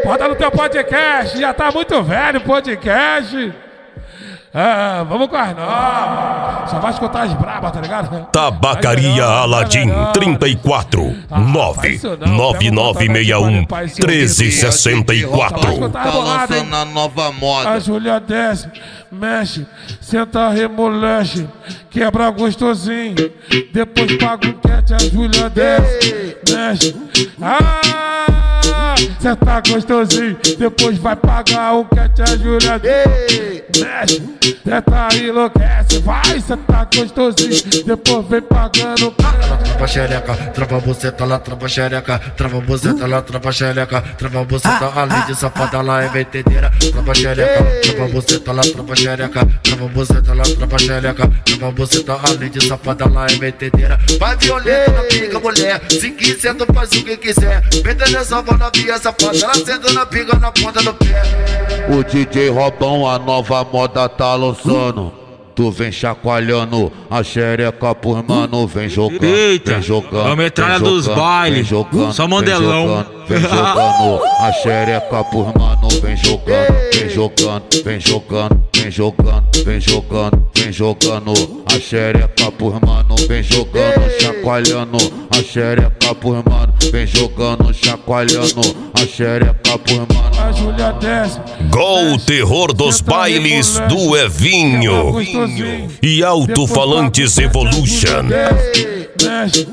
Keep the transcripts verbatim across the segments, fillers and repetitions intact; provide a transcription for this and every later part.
Bota no teu podcast, já tá muito velho o podcast. Ah, vamos com as novas. Só vai escutar as brabas, tá ligado? Tabacaria Aladim trinta e quatro nove nove nove seis um treze sessenta e quatro. Tá lançando a nova moda. A Júlia desce, mexe, senta, remolexe, quebra gostosinho. Depois paga um cat, a Júlia desce, mexe. Ah, senta gostosinho. Depois vai pagar um cat, a Júlia desce, mexe. Senta, enlouquece, vai, senta gostosinho. Depois vem pagando. Trava xereca, trava buceta lá, trava xereca, trava buceta lá, trava xereca, trava buceta, além de safada lá é metedeira. Trava xereca, trava buceta lá, trava xereca, trava buceta lá, trava xereca, trava buceta, além de safada lá é metedeira. Vai violenta na pica, mulher, se quiser tu faz o que quiser. Meta nessa bola via safada, ela senta na pica na ponta do pé. O D J Robão, a nova moda tá lançando. Tu vem chacoalhando a xereca por mano, vem jogando, eita, vem jogando, a metralha dos bailes, só modelão. Vem jogando a xereca por mano, vem jogando, vem jogando, vem jogando, vem jogando, vem jogando, vem jogando a xereca por mano, vem jogando, chacoalhando a xereca por mano, vem jogando, chacoalhando a xereca por mano. A Júlia desce. Gol, o terror dos bailes do Evinho e Alto-Falantes Evolution. Mexe.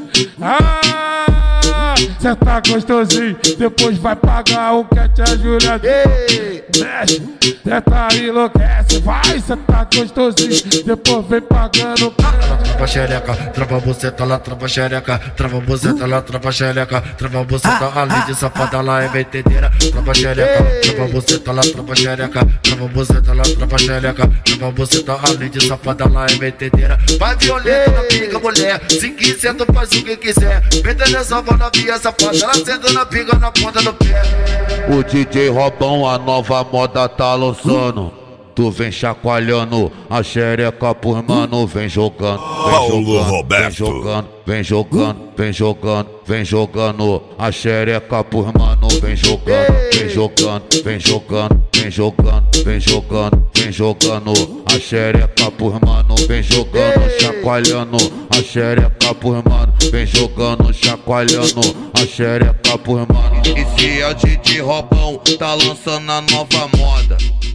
Ah, cê tá gostosinho. Depois vai pagar um cat, a Júlia mexe. Cê tá enlouquece, vai, cê tá gostosinho. Depois vem pagando. Trava xereca, trava buceta lá, trava xereca, trava buceta lá, trava xereca, trava buceta, além de safada lá é metedeira. Trava xereca, trava buceta lá, trava xereca, trava buceta lá, trava xereca, trava buceta, além de safada lá é metedeira. Vai violenta na pica, mulher, se quiser tu faz o que quiser. Meta nessa bola via safada, ela senta na pica na ponta do pé. O D J Robão, a nova moda tá lançando. Tu vem chacoalhando a xereca por mano, vem jogando, vem Paulo jogando, Roberto. vem jogando, vem jogando, vem jogando, vem jogando a xereca por mano, vem jogando, vem jogando, vem jogando, vem jogando, vem jogando, vem jogando a xereca por mano, vem jogando, chacoalhando a xereca por mano, vem jogando, chacoalhando a xereca por mano. Esse é o D J Robão, tá lançando a nova moda.